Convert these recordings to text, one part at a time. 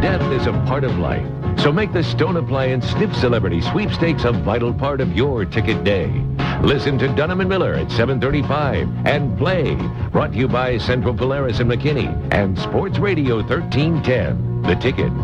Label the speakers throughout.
Speaker 1: Death is a part of life. So make the Stone Appliance Sniff Celebrity Sweepstakes a vital part of your ticket day. Listen to Dunham and Miller at 7:35 and play. Brought to you by Central Polaris and McKinney and Sports Radio 1310. The Ticket.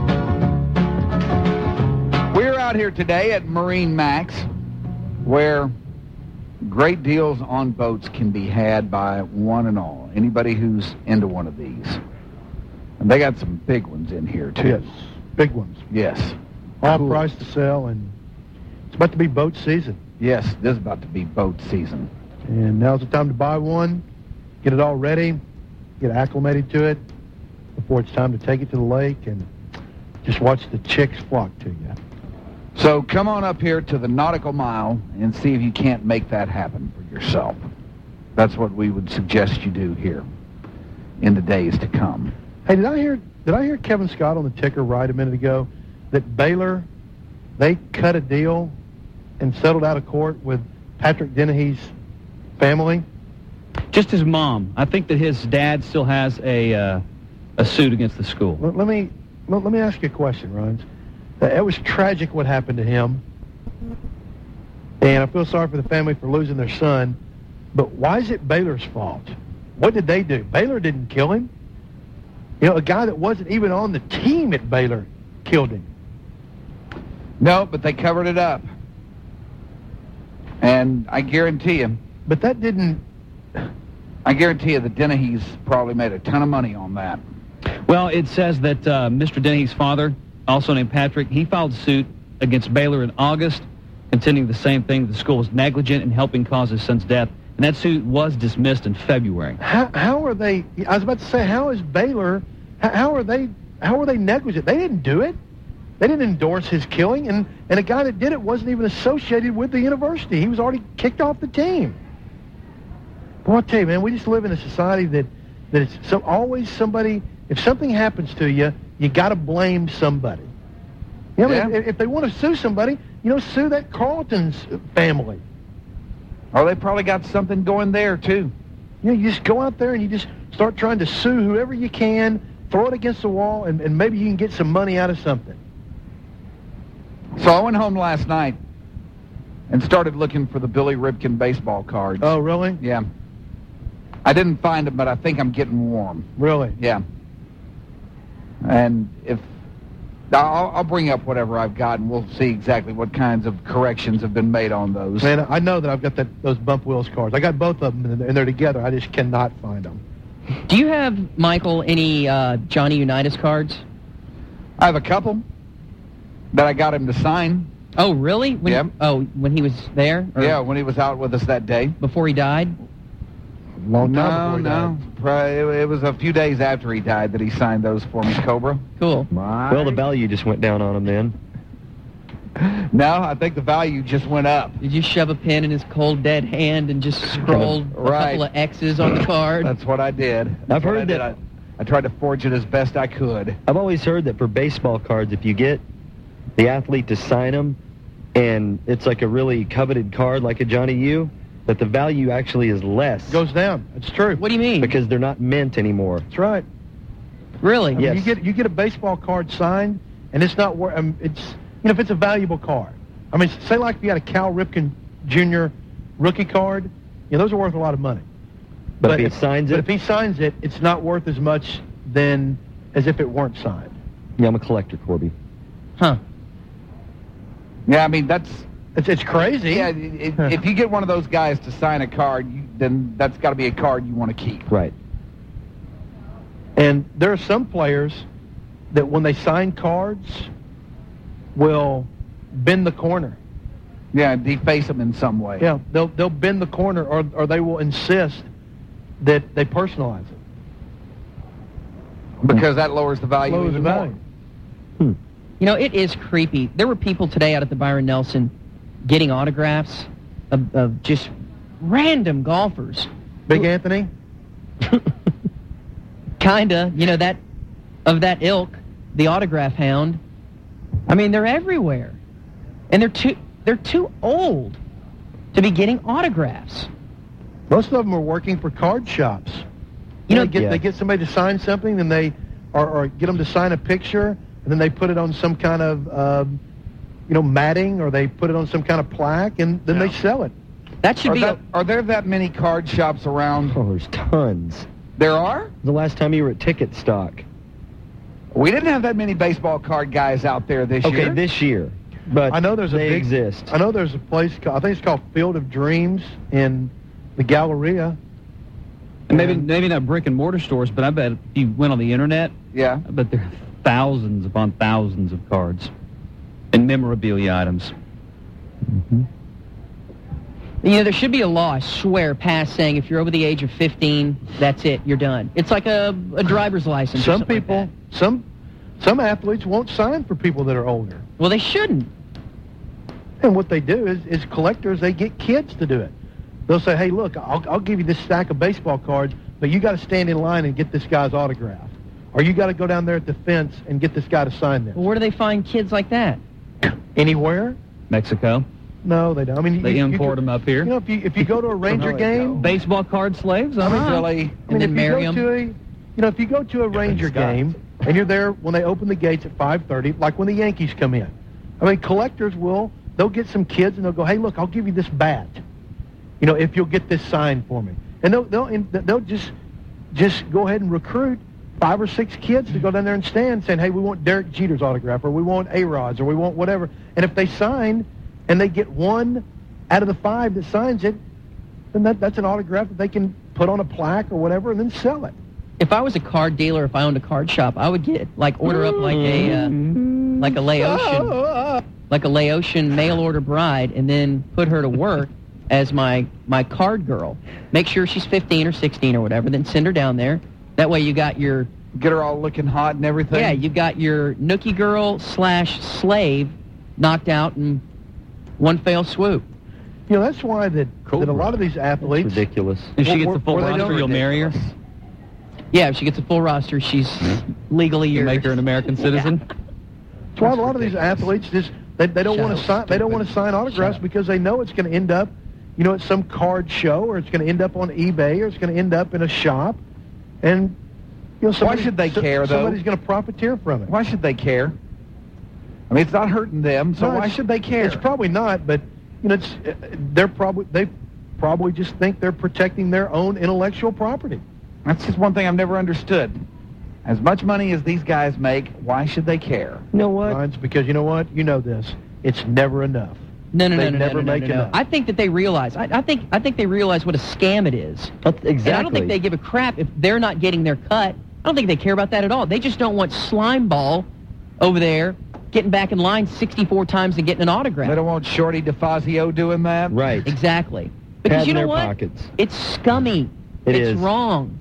Speaker 2: We're out here today at Marine Max, where great deals on boats can be had by one and all. Anybody who's into one of these. And they got some big ones in here, too.
Speaker 3: Yes, big ones.
Speaker 2: Yes.
Speaker 3: All price to sell, and it's about to be boat season.
Speaker 2: Yes, this is about to be boat season.
Speaker 3: And now's the time to buy one, get it all ready, get acclimated to it before it's time to take it to the lake, and just watch the chicks flock to you.
Speaker 2: So come on up here to the Nautical Mile and see if you can't make that happen for yourself. That's what we would suggest you do here in the days to come.
Speaker 3: Hey, did I hear Kevin Scott on the ticker right a minute ago that Baylor, they cut a deal and settled out of court with Patrick Dennehy's family?
Speaker 4: Just his mom. I think that his dad still has a suit against the school.
Speaker 3: Let me ask you a question, Ryan. It was tragic what happened to him, and I feel sorry for the family for losing their son, but why is it Baylor's fault? What did they do? Baylor didn't kill him. You know, a guy that wasn't even on the team at Baylor killed him.
Speaker 2: No, but they covered it up. And I guarantee you.
Speaker 3: But that didn't...
Speaker 2: I guarantee you that Dennehy's probably made a ton of money on that.
Speaker 4: Well, it says that Mr. Dennehy's father, also named Patrick, he filed suit against Baylor in August, contending the same thing. The school was negligent in helping cause his son's death. And that suit was dismissed in February.
Speaker 3: How are they... I was about to say, how is Baylor... How are they negligent? They didn't do it. They didn't endorse his killing, and a guy that did it wasn't even associated with the university. He was already kicked off the team. Boy, I'll tell you, man, we just live in a society that it's always somebody... If something happens to you, you got to blame somebody. You know,
Speaker 2: yeah.
Speaker 3: If they want to sue somebody, sue that Carlton's family.
Speaker 2: Oh, they probably got something going there, too.
Speaker 3: You just go out there and you just start trying to sue whoever you can, throw it against the wall, and maybe you can get some money out of something.
Speaker 2: So I went home last night and started looking for the Billy Ripken baseball cards.
Speaker 3: Oh, really?
Speaker 2: Yeah. I didn't find them, but I think I'm getting warm.
Speaker 3: Really?
Speaker 2: Yeah. And if... I'll bring up whatever I've got, and we'll see exactly what kinds of corrections have been made on those.
Speaker 3: Man, I know that I've got those Bump Wills cards. I got both of them, and they're together. I just cannot find them.
Speaker 5: Do you have, Michael, any Johnny Unitas cards?
Speaker 2: I have a couple that I got him to sign.
Speaker 5: Oh, really?
Speaker 2: Yeah.
Speaker 5: When he was there?
Speaker 2: Yeah, when he was out with us that day.
Speaker 5: Before he died?
Speaker 3: Long time before he died.
Speaker 2: It was a few days after he died that he signed those for me, Cobra.
Speaker 5: Cool.
Speaker 6: Well, the value just went down on him then.
Speaker 2: No, I think the value just went up.
Speaker 5: Did you shove a pen in his cold, dead hand and just scroll a couple of X's on the card?
Speaker 2: That's what I did.
Speaker 6: I've heard that.
Speaker 2: I tried to forge it as best I could.
Speaker 6: I've always heard that for baseball cards, if you get the athlete to sign them, and it's like a really coveted card like a Johnny U, that the value actually is less.
Speaker 3: Goes down. It's true.
Speaker 5: What do you mean?
Speaker 6: Because they're not mint anymore.
Speaker 3: That's right.
Speaker 5: Really?
Speaker 3: I mean,
Speaker 6: Yes.
Speaker 3: you get a baseball card signed, and it's not worth... if it's a valuable card. I mean, say like if you got a Cal Ripken Jr. rookie card, those are worth a lot of money.
Speaker 6: But if he signs it...
Speaker 3: But if he signs it, it's not worth as much as if it weren't signed.
Speaker 6: Yeah, I'm a collector, Corby.
Speaker 5: Huh.
Speaker 2: Yeah, I mean, that's...
Speaker 3: It's crazy.
Speaker 2: Yeah, if you get one of those guys to sign a card, then that's got to be a card you want to keep.
Speaker 6: Right.
Speaker 3: And there are some players that when they sign cards will bend the corner.
Speaker 2: Yeah, deface them in some way.
Speaker 3: Yeah, they'll bend the corner, or they will insist that they personalize it.
Speaker 2: Because that lowers the value even more.
Speaker 5: It is creepy. There were people today out at the Byron Nelson getting autographs of just random golfers.
Speaker 3: Big Anthony?
Speaker 5: Kinda. Of that ilk, the autograph hound. I mean, they're everywhere. And they're too old to be getting autographs.
Speaker 3: Most of them are working for card shops. They get somebody to sign something, and or get them to sign a picture and then they put it on some kind of, matting, or they put it on some kind of plaque, and then they sell it.
Speaker 5: That should
Speaker 2: Are there that many card shops around?
Speaker 6: Oh, there's tons.
Speaker 2: There are?
Speaker 6: The last time you were at Ticket Stock.
Speaker 2: We didn't have that many baseball card guys out there this year.
Speaker 6: Okay, this year. But
Speaker 3: I know there's
Speaker 6: they exist.
Speaker 3: I know there's a place, I think it's called Field of Dreams in the Galleria.
Speaker 4: And maybe not brick and mortar stores, but I bet if you went on the internet,
Speaker 2: Yeah.
Speaker 4: I bet there are thousands upon thousands of cards and memorabilia items.
Speaker 5: There should be a law, I swear, passed saying if you're over the age of 15, that's it, you're done. It's like a driver's license.
Speaker 3: Some people, some athletes won't sign for people that are older.
Speaker 5: Well, they shouldn't.
Speaker 3: And what they do is collectors, they get kids to do it. They'll say, hey, look, I'll give you this stack of baseball cards, but you got to stand in line and get this guy's autograph. Or you got to go down there at the fence and get this guy to sign this.
Speaker 5: Well, where do they find kids like that?
Speaker 3: Anywhere?
Speaker 4: Mexico.
Speaker 3: No, they don't. I mean,
Speaker 4: They import them up here.
Speaker 3: If you go to a Ranger game,
Speaker 4: Baseball card slaves?
Speaker 2: Really?
Speaker 5: And then marry them.
Speaker 3: If you go to a Ranger game and you're there when they open the gates at 5:30, like when the Yankees come in, I mean, collectors they'll get some kids and they'll go, hey, look, I'll give you this bat, if you'll get this signed for me, and they'll just go ahead and recruit 5 or 6 kids to go down there and stand, saying, hey, we want Derek Jeter's autograph, or we want A-Rod's, or we want whatever, and if they sign and they get 1 out of the 5 that signs it, then that's an autograph that they can put on a plaque or whatever and then sell it.
Speaker 5: If I was a card dealer, if I owned a card shop, I would order up like a Laotian mail order bride, and then put her to work as my card girl. Make sure she's 15 or 16 or whatever, then send her down there. That way you got your...
Speaker 2: Get her all looking hot and everything?
Speaker 5: Yeah, you got your nookie girl / slave knocked out in one fell swoop.
Speaker 3: That's why that a lot of these athletes...
Speaker 6: It's ridiculous.
Speaker 4: If she gets the full roster, you'll marry her?
Speaker 5: Yeah, if she gets a full roster, she's legally
Speaker 4: You
Speaker 5: yours.
Speaker 4: make her an American citizen?
Speaker 3: That's why a lot of these athletes they don't want to sign. They don't want to sign autographs because they know it's going to end up, at some card show, or it's going to end up on eBay, or it's going to end up in a shop, and
Speaker 2: why should they care, though?
Speaker 3: Somebody's going to profiteer from it.
Speaker 2: Why should they care? I mean, it's not hurting them, so why should they care?
Speaker 3: It's probably not, but they probably just think they're protecting their own intellectual property.
Speaker 2: That's just one thing I've never understood. As much money as these guys make, why should they care?
Speaker 6: You know what?
Speaker 3: It's because you know what? You know this. It's never enough.
Speaker 5: No.
Speaker 3: They never make enough.
Speaker 5: I think that they realize. I think they realize what a scam it is.
Speaker 6: Exactly.
Speaker 5: And I don't think they give a crap if they're not getting their cut. I don't think they care about that at all. They just don't want slime ball over there getting back in line 64 times and getting an autograph.
Speaker 2: They don't want Shorty DeFazio doing that?
Speaker 6: Right.
Speaker 5: Exactly. Because you know
Speaker 6: their
Speaker 5: what?
Speaker 6: Pockets.
Speaker 5: It's scummy.
Speaker 6: It's
Speaker 5: wrong.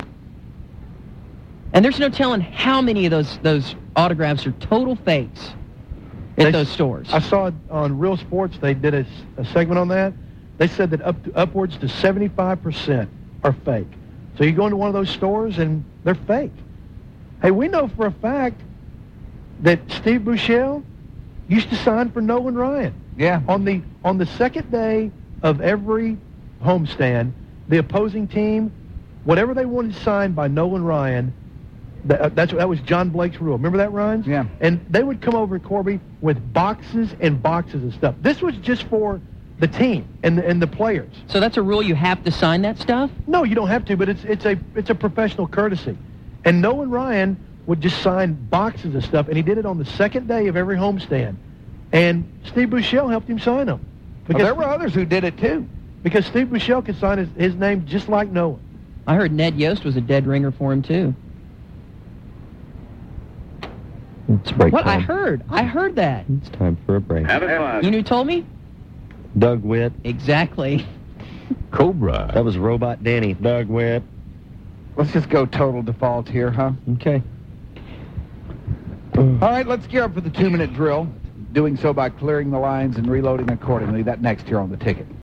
Speaker 5: And there's no telling how many of those autographs are total fakes at those stores.
Speaker 3: I saw on Real Sports, they did a segment on that. They said that upwards to 75% are fake. So you go into one of those stores and they're fake. Hey, we know for a fact that Steve Buechele used to sign for Nolan Ryan.
Speaker 2: Yeah.
Speaker 3: On the second day of every homestand, the opposing team, whatever they wanted signed by Nolan Ryan, that was John Blake's rule. Remember that, Ryan?
Speaker 2: Yeah.
Speaker 3: And they would come over, Corby, with boxes and boxes of stuff. This was just for the team and the players.
Speaker 5: So that's a rule, you have to sign that stuff?
Speaker 3: No, you don't have to, but it's a professional courtesy. And Nolan Ryan would just sign boxes of stuff, and he did it on the second day of every homestand. And Steve Buechele helped him sign them.
Speaker 2: Well, there were others who did it too.
Speaker 3: Because Steve Buechele could sign his name just like Nolan.
Speaker 5: I heard Ned Yost was a dead ringer for him too.
Speaker 6: It's break
Speaker 5: What?
Speaker 6: time.
Speaker 5: I heard that.
Speaker 6: It's time for a break.
Speaker 5: You know who told me?
Speaker 6: Doug Witt.
Speaker 5: Exactly.
Speaker 1: Cobra.
Speaker 6: That was Robot Danny. Doug Witt.
Speaker 2: Let's just go total default here, huh?
Speaker 6: Okay.
Speaker 2: All right, let's gear up for the 2-minute drill. Doing so by clearing the lines and reloading accordingly. That next here on the ticket.